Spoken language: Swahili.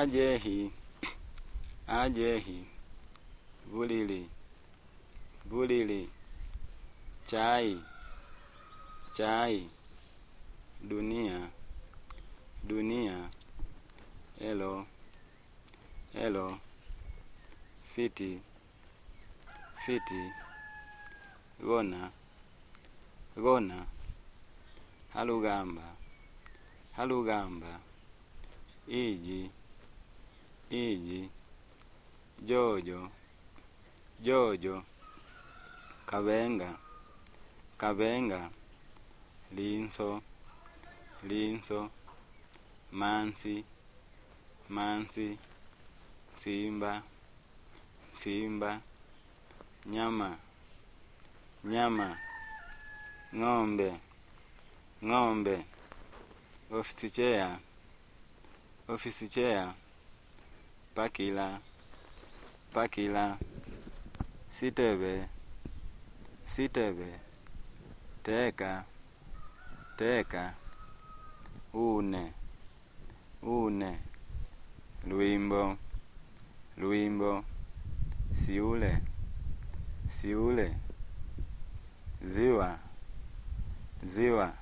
ajehi, ajehi, bulili, bulili, chai, chai, dunia, dunia, hello, hello, fiti, fiti, gona, gona, halugamba, halugamba, iji, iji, jojo, jojo, kabenga, kabenga, linso, linso, mansi, mansi, simba, simba, nyama, nyama, ng'ombe, ng'ombe, ofisi chair, ofisi chair, pakila, pakila, sitebe, sitebe, teka, teka, une, une, luimbo, luimbo, siule, siule, ziwa, ziwa,